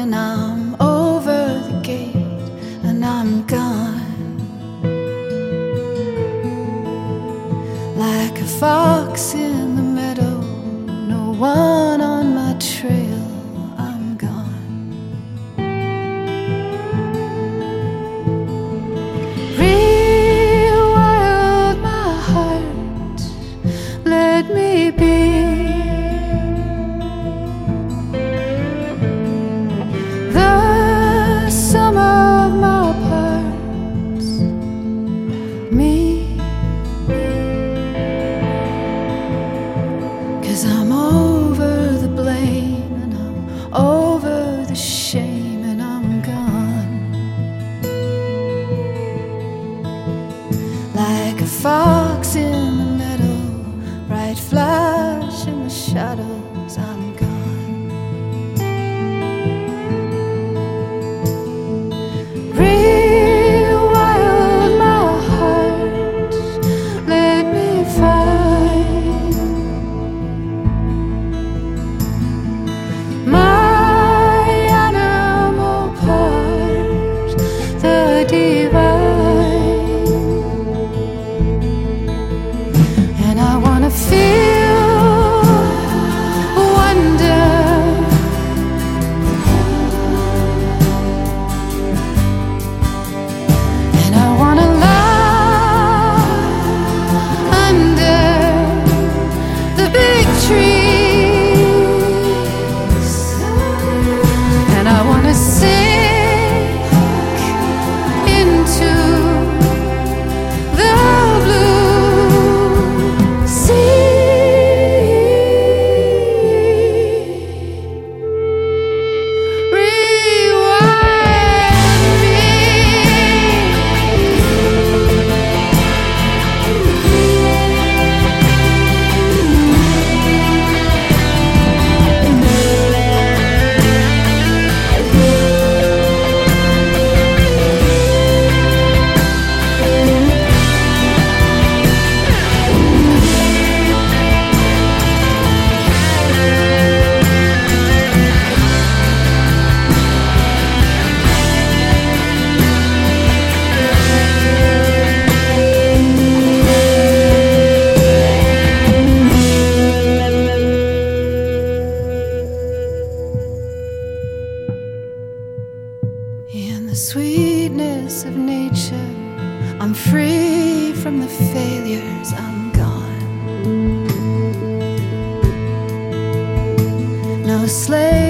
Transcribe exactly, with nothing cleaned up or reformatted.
and I'm over the gate and I'm gone. Like a fox in the meadow, no one on my trail, I'm gone. Rewild my heart, let me be. The sum of my parts, me. 'Cause I'm over the blame and I'm over the shame and I'm gone. Like a fox in the meadow, bright flash in the shadows, I'm gone. Rewild my heart, let me find my animal part, the divine. And I wanna feel wonder, and I wanna lie under the big trees, and I wanna sink into the blue sea. Rewind me. In the sweetness of nature, I'm free from the failures, I'm gone. No slave